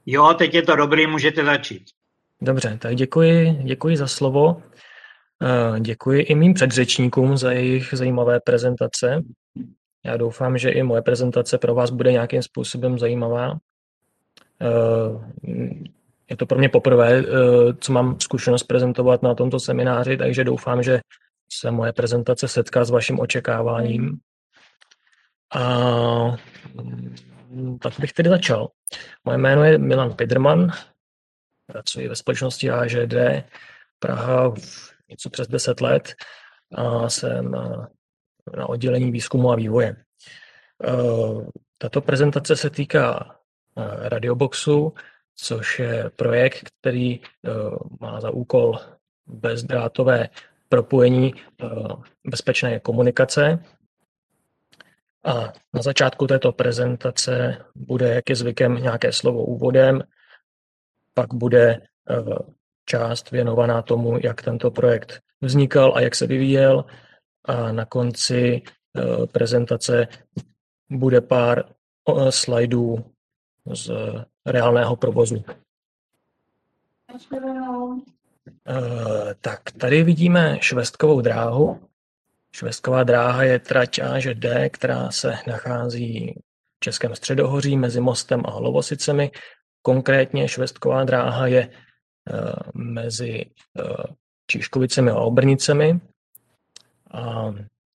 Jo, teď je to dobrý, můžete začít. Dobře, tak děkuji za slovo. Děkuji i mým předřečníkům za jejich zajímavé prezentace. Já doufám, že i moje prezentace pro vás bude nějakým způsobem zajímavá. Je to pro mě poprvé, co mám zkušenost prezentovat na tomto semináři, takže doufám, že se moje prezentace setká s vaším očekáváním. A tak bych tedy začal. Moje jméno je Milan Piderman, pracuji ve společnosti AŽD Praha něco přes 10 let a jsem na oddělení výzkumu a vývoje. Tato prezentace se týká Radioboxu, což je projekt, který má za úkol bezdrátové propojení bezpečné komunikace. A na začátku této prezentace bude, jak je zvykem, nějaké slovo úvodem, pak bude část věnovaná tomu, jak tento projekt vznikal a jak se vyvíjel. A na konci prezentace bude pár slajdů z reálného provozu. Tak tady vidíme Švestkovou dráhu. Švestková dráha je trať ŽD, která se nachází v Českém středohoří mezi Mostem a Hlovosicemi. Konkrétně Švestková dráha je mezi Číškovicemi a Obrnicemi. A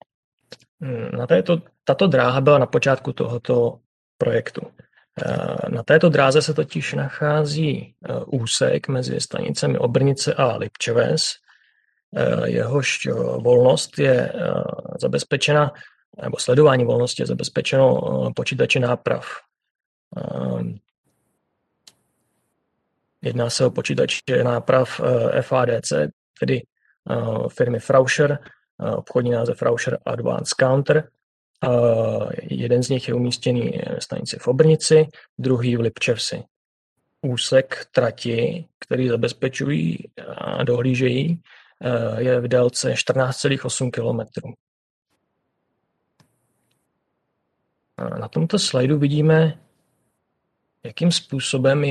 tato dráha byla na počátku tohoto projektu. Na této dráze se totiž nachází úsek mezi stanicemi Obrnice a Lipčeves. Jehož volnost je zabezpečena, nebo sledování volnosti je zabezpečeno počítači náprav. Jedná se o počítače náprav FADC, tedy firmy Frauscher, obchodní název Frauscher Advanced Counter. Jeden z nich je umístěný v stanici v Obrnici, druhý v Lipčevsi. Úsek trati, který zabezpečují a dohlížejí, je v délce 14,8 km. Na tomto slajdu vidíme, jakým způsobem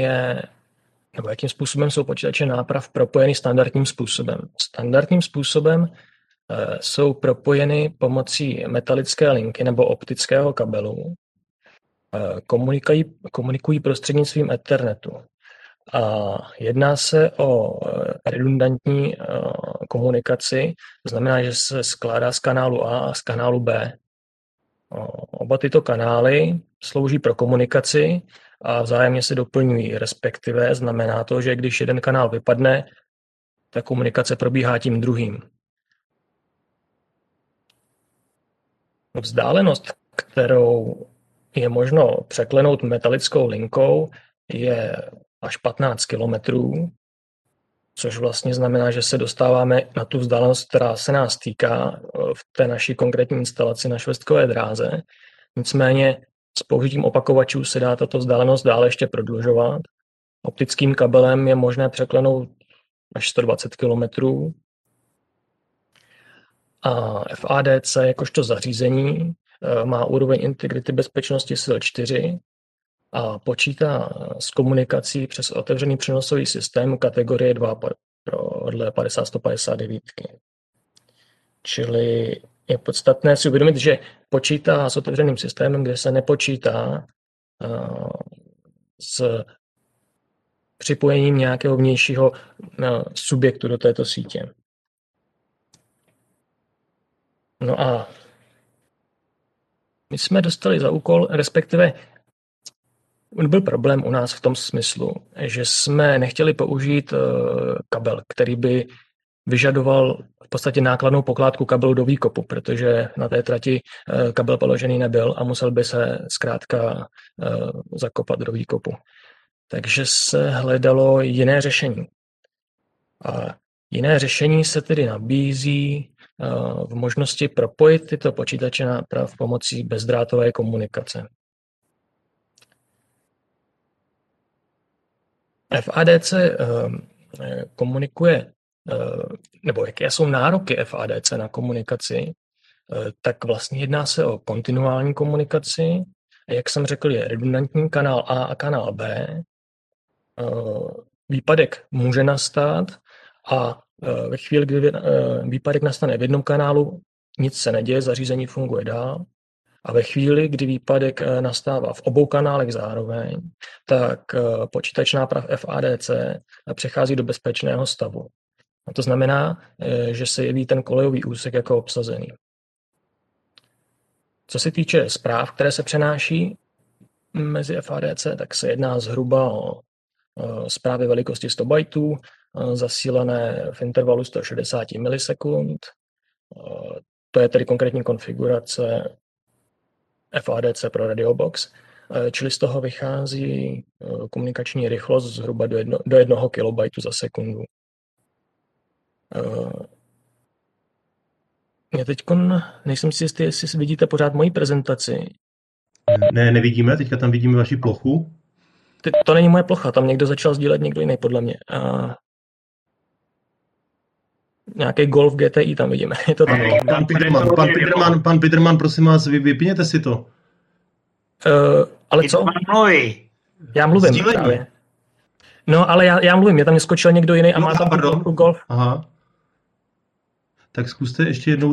jsou počítače náprav propojeny standardním způsobem. Standardním způsobem jsou propojeny pomocí metalické linky nebo optického kabelu. Komunikují prostřednictvím Ethernetu. A jedná se o redundantní komunikaci, to znamená, že se skládá z kanálu A a z kanálu B. Oba tyto kanály slouží pro komunikaci a vzájemně se doplňují, respektive znamená to, že když jeden kanál vypadne, ta komunikace probíhá tím druhým. Vzdálenost, kterou je možno překlenout metalickou linkou, je až 15 kilometrů, což vlastně znamená, že se dostáváme na tu vzdálenost, která se nás týká v té naší konkrétní instalaci na Švestkové dráze. Nicméně s použitím opakovačů se dá tato vzdálenost dále ještě prodlužovat. Optickým kabelem je možné překlenout až 120 kilometrů. A FADC jakožto zařízení má úroveň integrity bezpečnosti sil 4 a počítá s komunikací přes otevřený přenosový systém kategorie 2 podle 50159. Čili je podstatné si uvědomit, že počítá s otevřeným systémem, kde se nepočítá s připojením nějakého vnějšího subjektu do této sítě. No a my jsme dostali za úkol, respektive byl problém u nás v tom smyslu, že jsme nechtěli použít kabel, který by vyžadoval v podstatě nákladnou pokládku kabelu do výkopu, protože na té trati kabel položený nebyl a musel by se zkrátka zakopat do výkopu. Takže se hledalo jiné řešení. A jiné řešení se tedy nabízí v možnosti propojit tyto počítače náprav pomocí bezdrátové komunikace. FADC komunikuje, nebo jaké jsou nároky FADC na komunikaci, tak vlastně jedná se o kontinuální komunikaci. Jak jsem řekl, je redundantní kanál A a kanál B. výpadek může nastat a ve chvíli, kdy výpadek nastane v jednom kanálu, nic se neděje, zařízení funguje dál. A ve chvíli, kdy výpadek nastává v obou kanálech zároveň, tak počítač náprav FADC přechází do bezpečného stavu. A to znamená, že se jeví ten kolejový úsek jako obsazený. Co se týče zpráv, které se přenáší mezi FADC, tak se jedná zhruba o zprávy velikosti 100 bajtů, zasílané v intervalu 160 milisekund. To je tedy konkrétní konfigurace FADC pro Radiobox, čili z toho vychází komunikační rychlost zhruba do 1 kilobajtu za sekundu. Já teď nejsem si jistý, jestli vidíte pořád moji prezentaci. Ne, nevidíme, teďka tam vidíme vaši plochu. To není moje plocha, tam někdo začal sdílet, někdo jiný podle mě. Nějaký Golf GTI tam vidíme. Je to tam. Pan Peterman, prosím vás, vypněte si to. Ale co? Já mluvím Sdílení. právě. No, ale já mluvím, je tam neskočil někdo jiný a má tam tu Golf. Aha. Tak zkuste ještě jednou.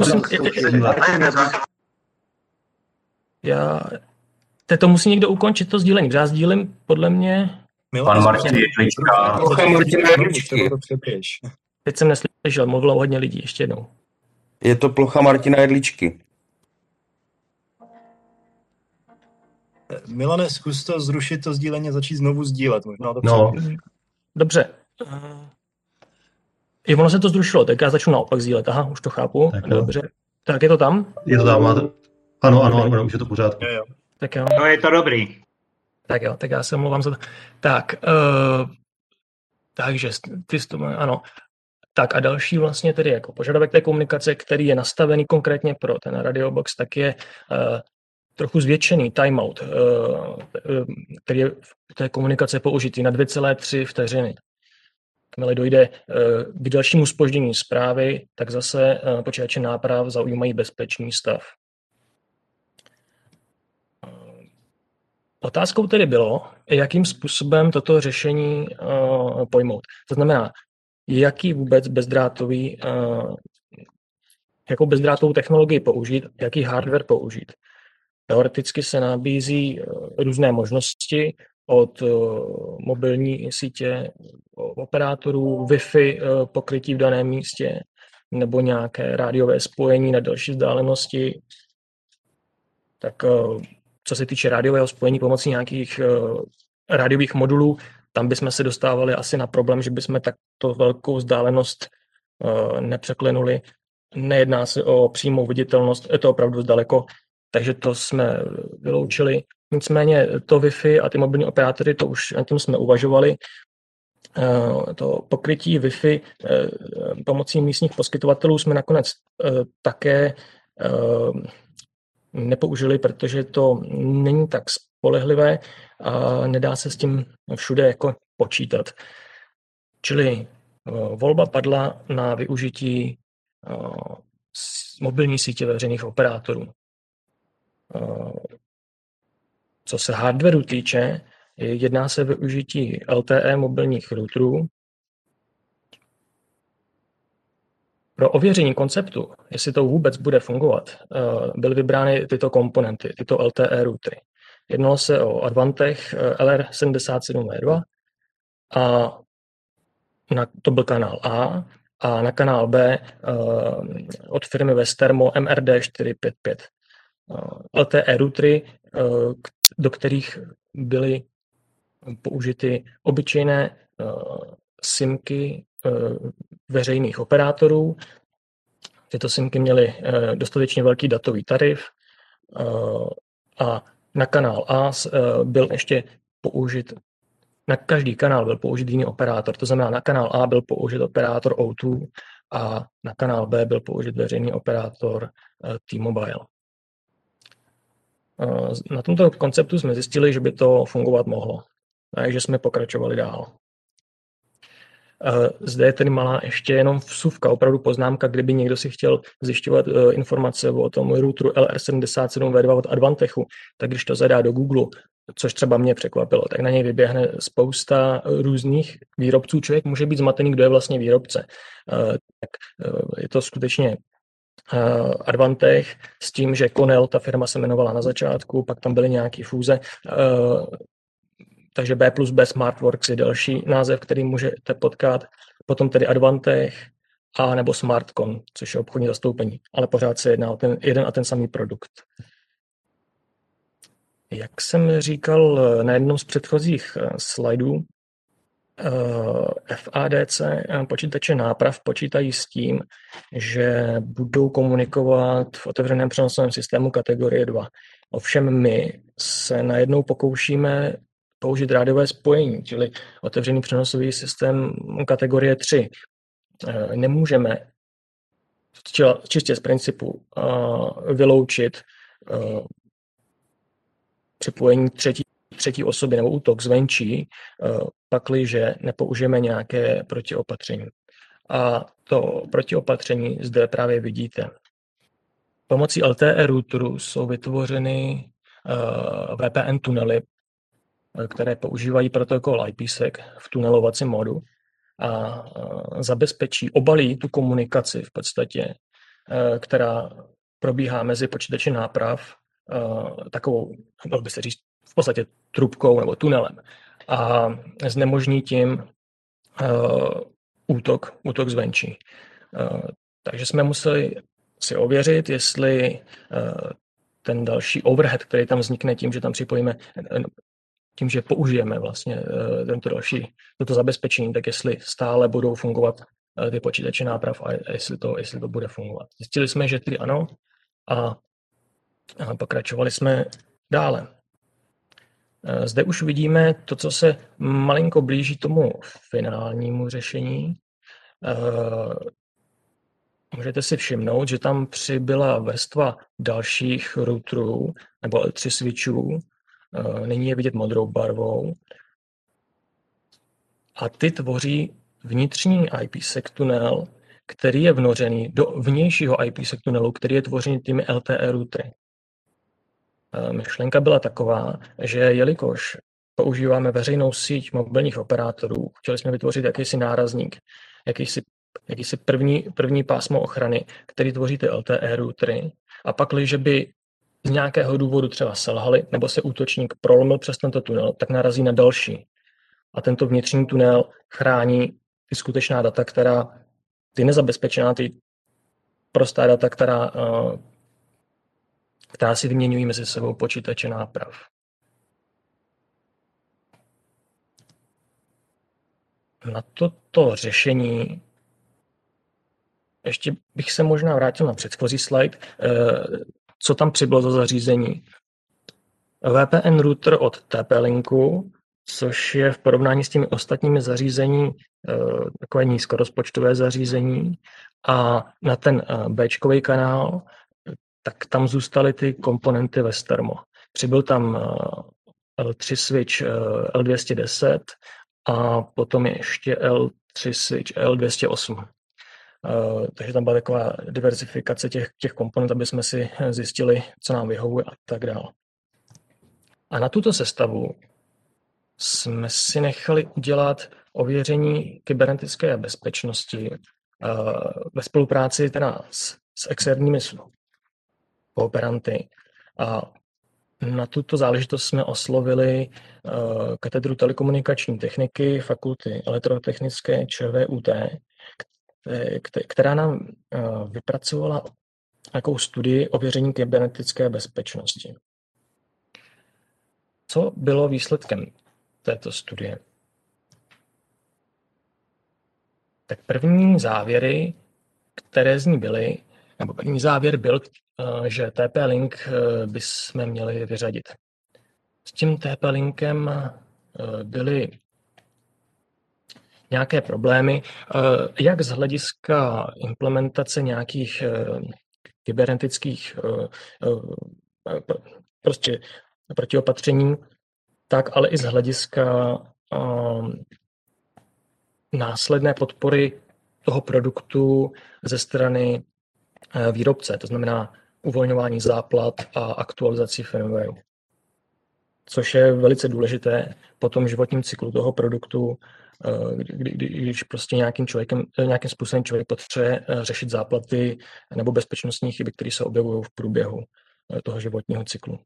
To musí někdo ukončit to sdílení, protože já sdílím podle mě... Pan Martin Jedlička. Teď jsem neslyšel, mluvilo hodně lidí, ještě jednou. Je to plocha Martina Jedličky. Milane, zkus to zrušit to sdílení a začít znovu sdílet. Možná to Dobře. Ono se to zrušilo, tak já začnu naopak sdílet. Aha, už to chápu. Tak dobře. Tak je to tam? Je to tam, máte... Ano, už je to v pořádku. Jo. Tak jo. No je to dobrý. Tak jo, tak já se omlouvám za to. Tak, takže ano. Tak a další vlastně tedy jako požadavek té komunikace, který je nastavený konkrétně pro ten Radiobox, tak je trochu zvětšený timeout, který je v té komunikaci použitý na 2,3 vteřiny. Jakmile dojde k dalšímu zpoždění zprávy, tak zase počítače náprav zaujímají bezpečný stav. Otázkou tedy bylo, jakým způsobem toto řešení pojmout. To znamená, jaký vůbec jakou bezdrátovou technologii použít, jaký hardware použít. Teoreticky se nabízí různé možnosti od mobilní sítě operátorů, Wi-Fi pokrytí v daném místě nebo nějaké rádiové spojení na delší vzdálenosti. Tak co se týče rádiového spojení pomocí nějakých rádiových modulů, tam bychom se dostávali asi na problém, že bychom takto velkou vzdálenost nepřeklenuli. Nejedná se o přímou viditelnost, je to opravdu daleko, takže to jsme vyloučili. Nicméně to Wi-Fi a ty mobilní operátory, to už na tím jsme uvažovali. To pokrytí Wi-Fi pomocí místních poskytovatelů jsme nakonec také nepoužili, protože to není tak spolehlivé a nedá se s tím všude jako počítat. Čili volba padla na využití mobilní sítě veřejných operátorů. Co se hardwareu týče, jedná se využití LTE mobilních routerů. Pro ověření konceptu, jestli to vůbec bude fungovat, byly vybrány tyto komponenty, tyto LTE routery. Jednalo se o Advantech LR77V2 a to byl kanál A na kanál B od firmy Westermo MRD455. LTE routery, do kterých byly použity obyčejné simky veřejných operátorů. Tyto simky měly dostatečně velký datový tarif a na kanál A byl ještě použit, na každý kanál byl použit jiný operátor. To znamená, na kanál A byl použit operátor O2 a na kanál B byl použit veřejný operátor T-Mobile. Na tomto konceptu jsme zjistili, že by to fungovat mohlo, takže jsme pokračovali dál. Zde je tedy malá ještě jenom vsuvka, opravdu poznámka, kdyby někdo si chtěl zjišťovat informace o tom routeru LR77V2 od Advantechu, tak když to zadá do Google, což třeba mě překvapilo, tak na něj vyběhne spousta různých výrobců. Člověk může být zmatený, kdo je vlastně výrobce. Tak je to skutečně Advantech s tím, že Cornell, ta firma se jmenovala na začátku, pak tam byly nějaké fúze, takže B plus B Smartworks je další název, který můžete potkat, potom tedy Advantech a nebo Smartcon, což je obchodní zastoupení, ale pořád se jedná o ten jeden a ten samý produkt. Jak jsem říkal na jednom z předchozích slajdů, FADC počítače náprav počítají s tím, že budou komunikovat v otevřeném přenosovém systému kategorie 2. Ovšem my se najednou pokoušíme použít rádiové spojení, čili otevřený přenosový systém kategorie 3. Nemůžeme čistě z principu vyloučit připojení třetí osoby nebo útok zvenčí, pakliže nepoužijeme nějaké protiopatření. A to protiopatření zde právě vidíte. Pomocí LTE routeru jsou vytvořeny VPN tunely, které používají protokol IPsec v tunelovacím modu a zabezpečí, obalí tu komunikaci v podstatě, která probíhá mezi počítači náprav takovou, dalo by se říct, v podstatě trubkou nebo tunelem a znemožní tím útok zvenčí. Takže jsme museli si ověřit, jestli ten další overhead, který tam vznikne tím, že tam připojíme, tím, že použijeme vlastně toto zabezpečení, tak jestli stále budou fungovat ty počítače náprav a jestli to bude fungovat. Zjistili jsme, že tedy ano a pokračovali jsme dále. Zde už vidíme to, co se malinko blíží tomu finálnímu řešení. Můžete si všimnout, že tam přibyla vrstva dalších routerů nebo L3 switchů. Nyní je vidět modrou barvou. A ty tvoří vnitřní IPsec tunel, který je vnořený do vnějšího IPsec tunelu, který je tvořený těmi LTE routery. Myšlenka byla taková, že jelikož používáme veřejnou síť mobilních operátorů, chtěli jsme vytvořit jakýsi nárazník, jakýsi první pásmo ochrany, který tvoří ty LTE routery, a pak, když by z nějakého důvodu třeba selhali, nebo se útočník prolomil přes tento tunel, tak narazí na další. A tento vnitřní tunel chrání ty skutečná data, ty nezabezpečená, ty prostá data, která si vyměňují mezi sebou počítače náprav. Na toto řešení ještě bych se možná vrátil na předchozí slide, co tam přibylo za zařízení. VPN router od TP-Linku, což je v porovnání s těmi ostatními zařízení takové nízkorozpočtové zařízení, a na ten Bčkový kanál, tak tam zůstaly ty komponenty Westermo. Přibyl tam L3 switch L210 a potom ještě L3 switch L208. Takže tam byla taková diversifikace těch komponent, aby jsme si zjistili, co nám vyhovuje a tak dále. A na tuto sestavu jsme si nechali udělat ověření kybernetické bezpečnosti ve spolupráci teda s externími kooperanty. A na tuto záležitost jsme oslovili katedru telekomunikační techniky Fakulty elektrotechnické ČVUT, která nám vypracovala nějakou studii ověření kybernetické bezpečnosti. Co bylo výsledkem této studie? Tak první závěry, které z ní byly, nebo první závěr byl, že TP-Link bychom měli vyřadit. S tím TP-Linkem byly nějaké problémy, jak z hlediska implementace nějakých kybernetických prostě protiopatření, tak ale i z hlediska následné podpory toho produktu ze strany výrobce, to znamená uvolňování záplat a aktualizaci firmwareu. Což je velice důležité po tom životním cyklu toho produktu, když prostě nějakým způsobem člověk potřebuje řešit záplaty nebo bezpečnostní chyby, které se objevují v průběhu toho životního cyklu.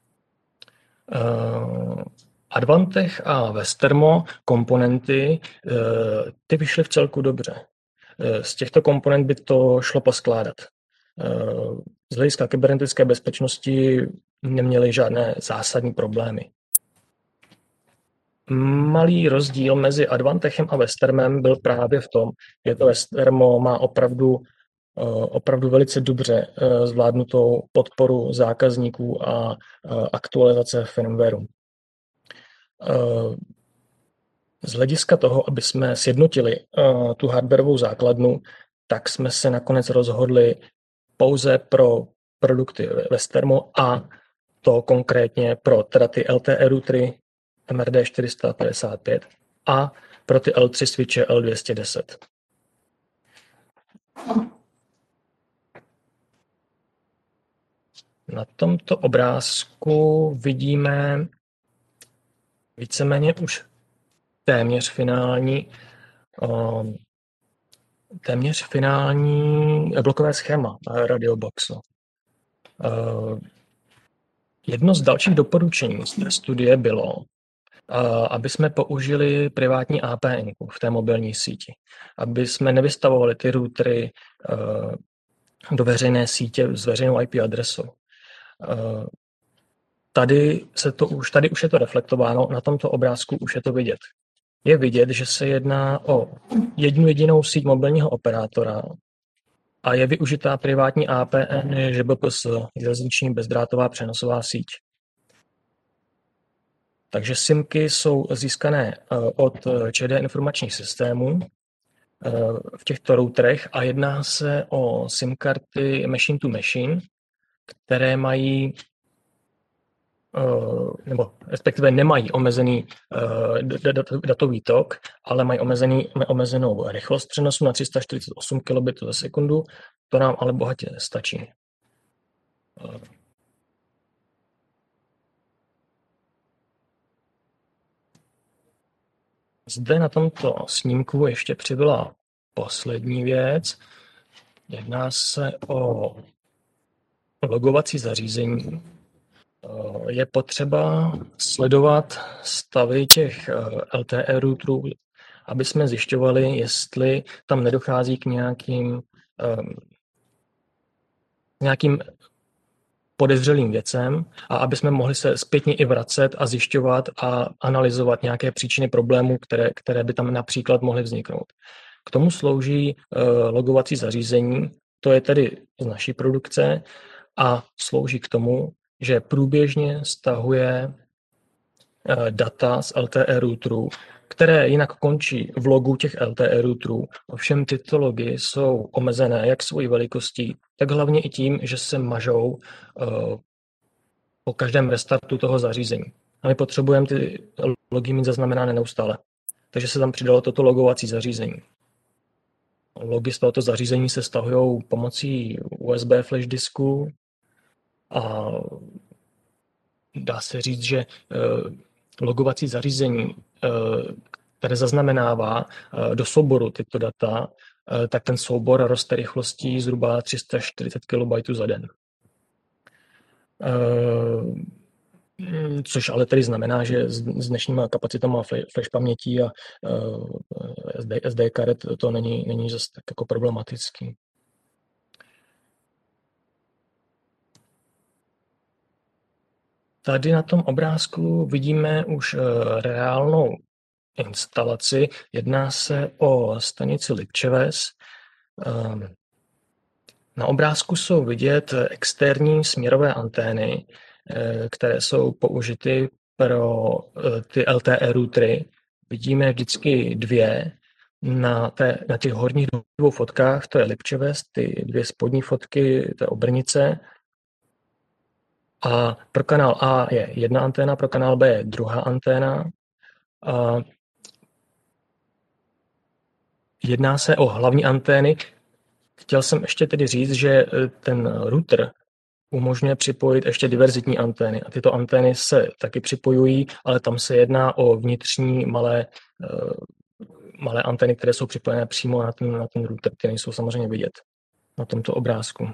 Advantech a Westermo komponenty, ty vyšly v celku dobře. Z těchto komponent by to šlo poskládat. Z hlediska kybernetické bezpečnosti neměly žádné zásadní problémy. Malý rozdíl mezi Advantechem a Westermem byl právě v tom, že to Westermo má opravdu velice dobře zvládnutou podporu zákazníků a aktualizace firmwareu. Z hlediska toho, aby jsme sjednotili tu hardwarovou základnu, tak jsme se nakonec rozhodli pouze pro produkty Westermo a to konkrétně pro teda ty LTE routery MRD 455 a pro ty L3 switche L210. Na tomto obrázku vidíme víceméně už téměř finální blokové schéma Radioboxu. Jedno z dalších doporučení z té studie bylo, aby jsme použili privátní APN v té mobilní síti, aby jsme nevystavovali ty routery do veřejné sítě s veřejnou IP adresou. Tady už je to reflektováno, na tomto obrázku už je to vidět. Je vidět, že se jedná o jednu jedinou síť mobilního operátora a je využitá privátní APN ŽBPS, železniční bezdrátová přenosová síť. Takže SIMky jsou získané od ČD informačních systémů v těchto routerech a jedná se o SIM karty machine to machine, které mají nebo respektive nemají omezený datový tok, ale mají omezenou rychlost přenosu na 348 kB za sekundu. To nám ale bohatě stačí. Zde na tomto snímku ještě přibyla poslední věc. Jedná se o logovací zařízení. Je potřeba sledovat stavy těch LTE routerů, aby jsme zjišťovali, jestli tam nedochází k nějakým podezřelým věcem a aby jsme mohli se zpětně i vracet a zjišťovat a analyzovat nějaké příčiny problémů, které by tam například mohly vzniknout. K tomu slouží logovací zařízení, to je tedy z naší produkce a slouží k tomu, že průběžně stahuje data z LTE routerů, které jinak končí v logu těch LTE routerů. Ovšem tyto logy jsou omezené jak svojí velikostí, tak hlavně i tím, že se mažou po každém restartu toho zařízení. A my potřebujeme ty logy mít zaznamenané neustále. Takže se tam přidalo toto logovací zařízení. Logy z tohoto zařízení se stahují pomocí USB flash disku a dá se říct, že logovací zařízení, které zaznamenává do souboru tyto data, tak ten soubor roste rychlostí zhruba 340 KB za den. Což ale tedy znamená, že s dnešníma kapacitama flash pamětí a SD karet to není zase tak jako problematický. Tady na tom obrázku vidíme už reálnou instalaci. Jedná se o stanici Lipčeves. Na obrázku jsou vidět externí směrové antény, které jsou použity pro ty LTE routery. Vidíme vždycky dvě. Na těch horních dvou fotkách to je Lipčeves, ty dvě spodní fotky, to je Obrnice. A pro kanál A je jedna anténa, pro kanál B je druhá anténa. A jedná se o hlavní antény. Chtěl jsem ještě tedy říct, že ten router umožňuje připojit ještě diverzitní antény. A tyto antény se taky připojují, ale tam se jedná o vnitřní malé antény, které jsou připojené přímo na ten router, které nejsou samozřejmě vidět na tomto obrázku.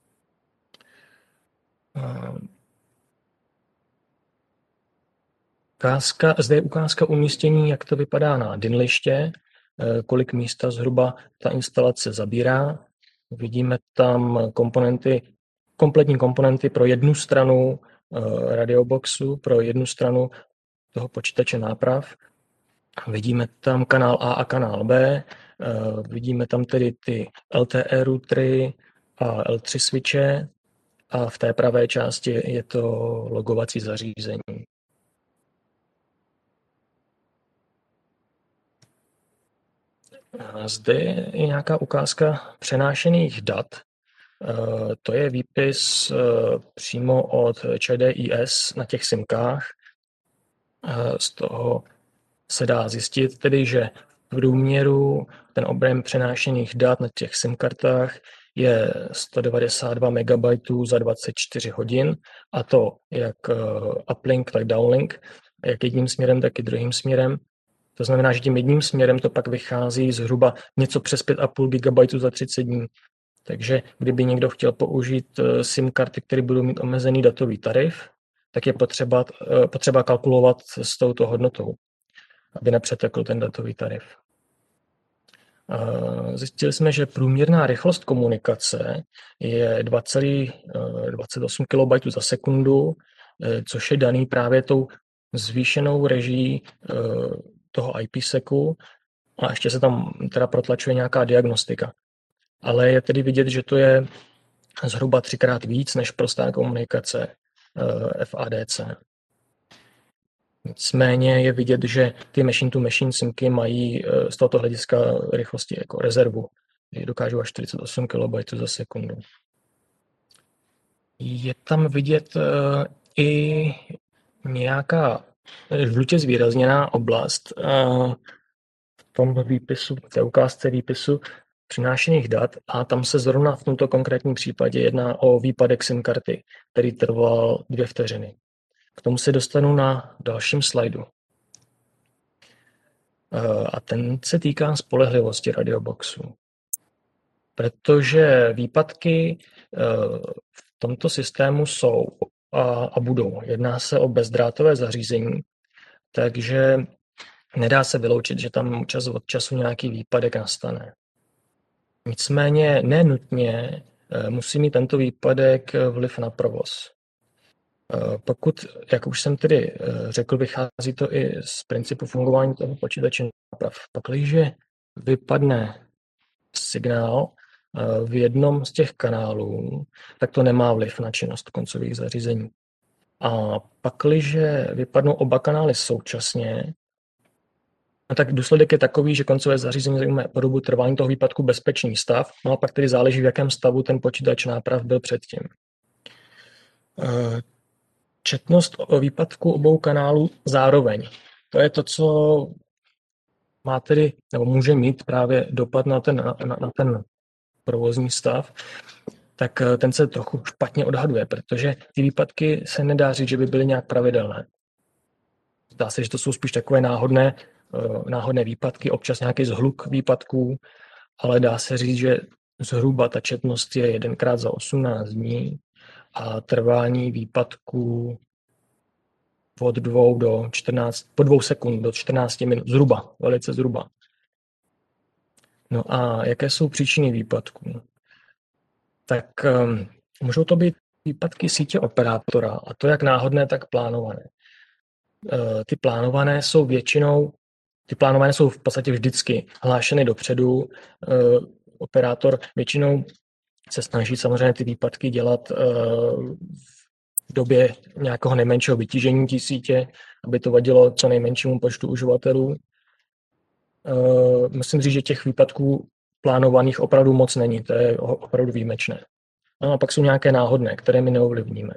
Zde je ukázka umístění, jak to vypadá na dynliště, kolik místa zhruba ta instalace zabírá. Vidíme tam kompletní komponenty pro jednu stranu radioboxu, pro jednu stranu toho počítače náprav. Vidíme tam kanál A a kanál B, vidíme tam tedy ty LTE routery a L3 switche a v té pravé části je to logovací zařízení. Zde je nějaká ukázka přenášených dat. To je výpis přímo od ČDIS na těch simkách. Z toho se dá zjistit tedy, že v průměru ten objem přenášených dat na těch simkartách je 192 MB za 24 hodin, a to jak uplink, tak downlink, jak jedním směrem, tak i druhým směrem. To znamená, že tím jedním směrem to pak vychází zhruba něco přes 5,5 GB za 30 dní. Takže kdyby někdo chtěl použít SIM karty, které budou mít omezený datový tarif, tak je potřeba kalkulovat s touto hodnotou, aby nepřetekl ten datový tarif. Zjistili jsme, že průměrná rychlost komunikace je 2,28 KB za sekundu, což je daný právě tou zvýšenou režií toho IPsecu, a ještě se tam teda protlačuje nějaká diagnostika. Ale je tedy vidět, že to je zhruba 3x víc než prostá komunikace FADC. Nicméně je vidět, že ty machine-to-machine simky mají z tohoto hlediska rychlosti jako rezervu. Dokážou až 48 KB za sekundu. Je tam vidět i nějaká žlutě zvýrazněná oblast v tom výpisu, v té ukázce výpisu přinášených dat, a tam se zrovna v tomto konkrétním případě jedná o výpadek SIM karty, který trval 2 vteřiny. K tomu se dostanu na dalším slajdu. A ten se týká spolehlivosti radioboxu. Protože výpadky v tomto systému jsou a budou. Jedná se o bezdrátové zařízení, takže nedá se vyloučit, že tam čas od času nějaký výpadek nastane. Nicméně nenutně musí mít tento výpadek vliv na provoz. Pokud, jak už jsem tedy řekl, vychází to i z principu fungování toho počítače náprav. Pakliže vypadne signál v jednom z těch kanálů, tak to nemá vliv na činnost koncových zařízení. A pakliže vypadnou oba kanály současně, tak důsledek je takový, že koncové zařízení zajímá po dobu trvání toho výpadku bezpečný stav, no a pak tedy záleží, v jakém stavu ten počítač náprav byl předtím. Četnost o výpadku obou kanálů zároveň. To je to, co má tedy, nebo může mít právě dopad na ten provozní stav, tak ten se trochu špatně odhaduje, protože ty výpadky se nedá říct, že by byly nějak pravidelné. Zdá se, že to jsou spíš takové náhodné výpadky, občas nějaký zhluk výpadků, ale dá se říct, že zhruba ta četnost je 1x za 18 dní a trvání výpadků od 2 do 14, po 2 sekund do 14 minut, zhruba, velice zhruba. No a jaké jsou příčiny výpadků? Tak můžou to být výpadky sítě operátora, a to jak náhodné, tak plánované. Ty plánované jsou v podstatě vždycky hlášeny dopředu. Operátor většinou se snaží samozřejmě ty výpadky dělat v době nějakého nejmenšího vytížení té sítě, aby to vadilo co nejmenšímu počtu uživatelů. Musím říct, že těch výpadků plánovaných opravdu moc není, to je opravdu výjimečné. No a pak jsou nějaké náhodné, které my neovlivníme.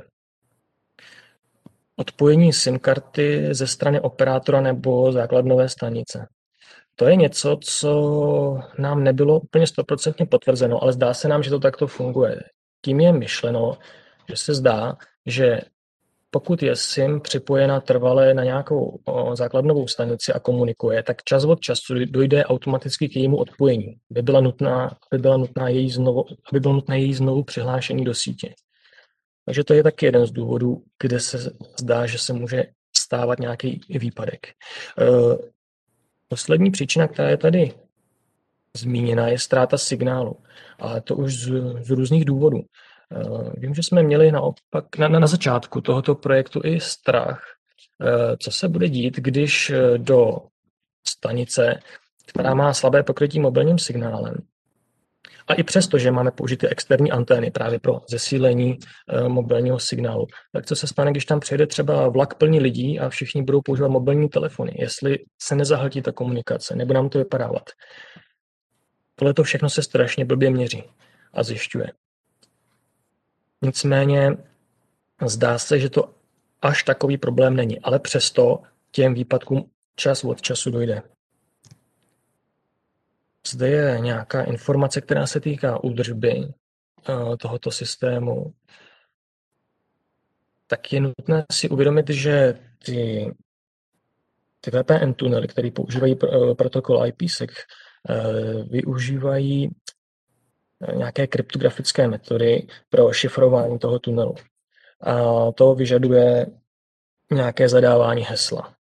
Odpojení SIM karty ze strany operátora nebo základnové stanice. To je něco, co nám nebylo úplně 100% potvrzeno, ale zdá se nám, že to takto funguje. Tím je myšleno, že se zdá, že pokud je SIM připojena trvale na nějakou základnovou stanici a komunikuje, tak čas od času dojde automaticky k jejímu odpojení, aby bylo nutné její znovu přihlášení do sítě. Takže to je taky jeden z důvodů, kde se zdá, že se může stávat nějaký výpadek. Poslední příčina, která je tady zmíněna, je ztráta signálu. A to už z různých důvodů. Vím, že jsme měli naopak na začátku tohoto projektu i strach, co se bude dít, když do stanice, která má slabé pokrytí mobilním signálem, a i přesto, že máme použity externí antény právě pro zesílení mobilního signálu, tak co se stane, když tam přijede třeba vlak plný lidí a všichni budou používat mobilní telefony, jestli se nezahltí ta komunikace, nebo nám to vypadávat. Tohle to všechno se strašně blbě měří a zjišťuje. Nicméně zdá se, že to až takový problém není, ale přesto těm výpadkům čas od času dojde. Zde je nějaká informace, která se týká údržby tohoto systému. Tak je nutné si uvědomit, že ty VPN tunely, které používají protokol IPsec, využívají nějaké kryptografické metody pro šifrování toho tunelu. A to vyžaduje nějaké zadávání hesla.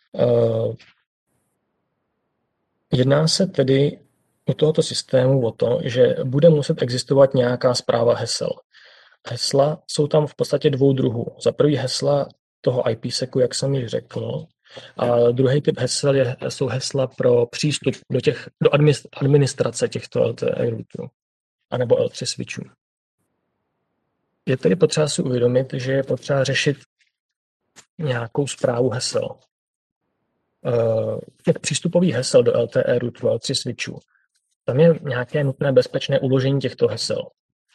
Jedná se tedy u tohoto systému o to, že bude muset existovat nějaká správa hesel. Hesla jsou tam v podstatě dvou druhů. Za prvý hesla toho IPsecu, jak jsem již řekl, a druhý typ hesel jsou hesla pro přístup do administrace těchto LTE routerů anebo L3 switchů. Je tedy potřeba si uvědomit, že je potřeba řešit nějakou správu hesel. Těch přístupových hesel do LTE routerů L3 switchů. Tam je nějaké nutné bezpečné uložení těchto hesel.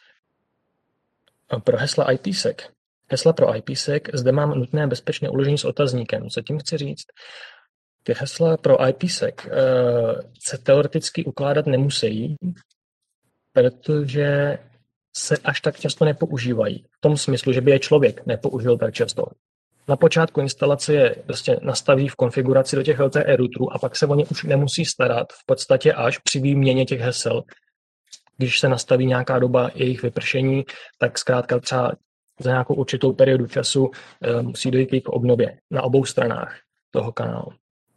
Pro hesla pro IPsec zde mám nutné bezpečné uložení s otazníkem. Co tím chci říct? Ty hesla pro IPsec se teoreticky ukládat nemusí, protože se až tak často nepoužívají. V tom smyslu, že by je člověk nepoužil tak často. Na počátku instalace je prostě nastaví v konfiguraci do těch LTE routerů a pak se o ně už nemusí starat v podstatě až při výměně těch hesel. Když se nastaví nějaká doba jejich vypršení, tak zkrátka třeba za nějakou určitou periodu času musí dojít k obnově na obou stranách toho kanálu.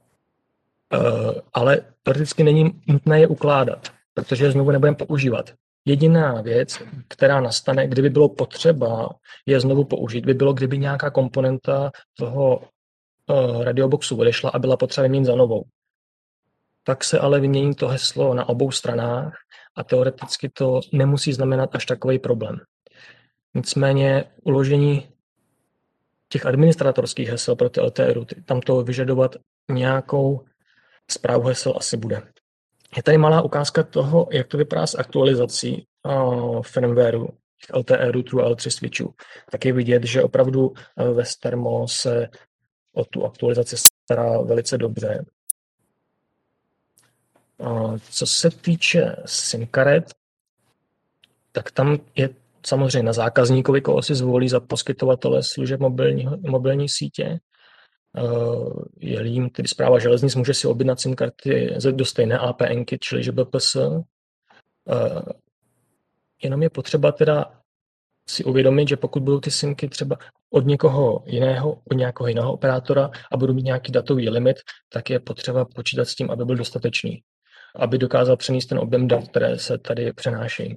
Ale teoreticky není nutné je ukládat, protože je znovu nebudeme používat. Jediná věc, která nastane, kdyby bylo potřeba je znovu použít, by bylo, kdyby nějaká komponenta toho radioboxu odešla a byla potřeba vyměnit za novou. Tak se ale vymění to heslo na obou stranách a teoreticky to nemusí znamenat až takový problém. Nicméně uložení těch administratorských hesel pro ty LTE routery, tam to vyžadovat nějakou správu hesel asi bude. Je tady malá ukázka toho, jak to vypadá s aktualizací firmwareu těch LTE routerů a L3 switchů. Tak je vidět, že opravdu Westermo se o tu aktualizaci stará velice dobře. Co se týče SIM karet, tak tam je samozřejmě na zákazníkovi, koho si zvolí za poskytovatele služeb mobilní sítě. Je-li jim tedy správa železnic, může si objednat SIM karty do stejné APNky, čili ŽBPS. Jenom je potřeba teda si uvědomit, že pokud budou ty SIMky třeba od někoho jiného, od nějakého jiného operátora a budou mít nějaký datový limit, tak je potřeba počítat s tím, aby byl dostatečný, aby dokázal přenést ten objem dat, které se tady přenášejí.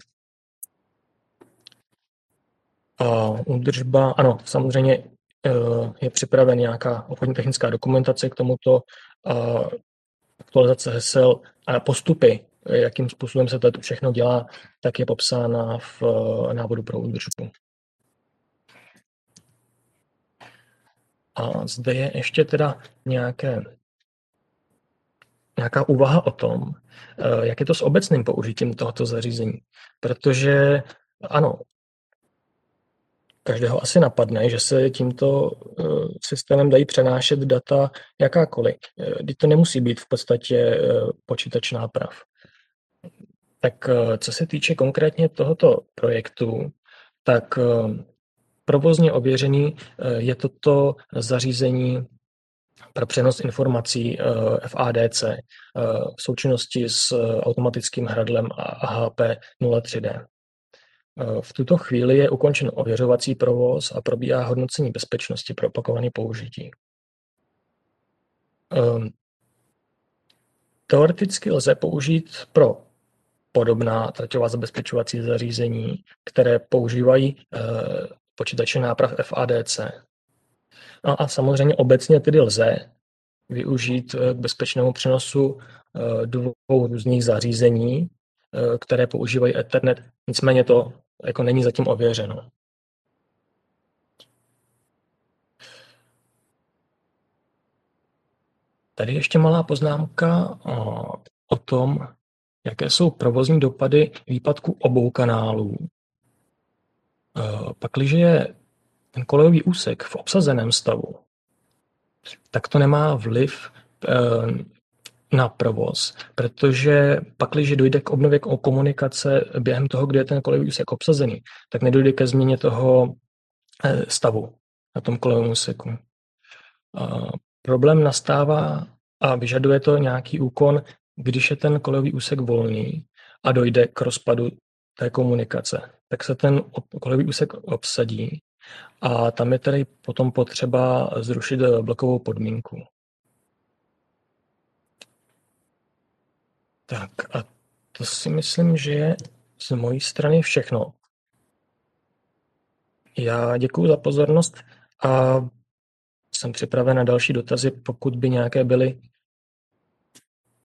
A údržba, ano, samozřejmě je připraven nějaká obchodní technická dokumentace k tomuto, aktualizace hesel a postupy, jakým způsobem se to všechno dělá, tak je popsána v návodu pro údržbu. A zde je ještě teda nějaká úvaha o tom, jak je to s obecným použitím tohoto zařízení. Protože ano, každého asi napadne, že se tímto systémem dají přenášet data jakákoliv. Kdy to nemusí být v podstatě počítač náprav. Tak co se týče konkrétně tohoto projektu, tak provozně ověřený je toto zařízení pro přenos informací FADC v součinnosti s automatickým hradlem AHP 03D. V tuto chvíli je ukončen ověřovací provoz a probíhá hodnocení bezpečnosti pro opakované použití. Teoreticky lze použít pro podobná traťová zabezpečovací zařízení, které používají počítače náprav FADC. No a samozřejmě obecně tedy lze využít k bezpečnému přenosu dvou různých zařízení, které používají Ethernet, nicméně to jako není zatím ověřeno. Tady ještě malá poznámka o tom, jaké jsou provozní dopady výpadku obou kanálů. Pakliže je ten kolejový úsek v obsazeném stavu, tak to nemá vliv na provoz, protože pakliže dojde k obnově komunikace během toho, kdy je ten kolejový úsek obsazený, tak nedojde ke změně toho stavu na tom kolejovém úseku. Problém nastává a vyžaduje to nějaký úkon, když je ten kolejový úsek volný a dojde k rozpadu té komunikace, tak se ten kolejový úsek obsadí a tam je tedy potom potřeba zrušit blokovou podmínku. Tak a to si myslím, že je z mojí strany všechno. Já děkuji za pozornost a jsem připraven na další dotazy, pokud by nějaké byly.